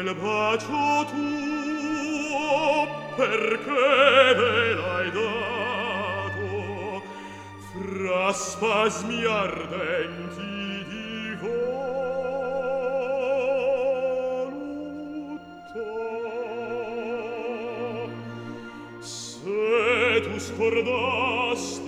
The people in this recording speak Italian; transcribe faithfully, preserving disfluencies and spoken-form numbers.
quel bacio tuo, perché me l'hai dato, fra spasmi ardenti di voluttà. Se tu scordasti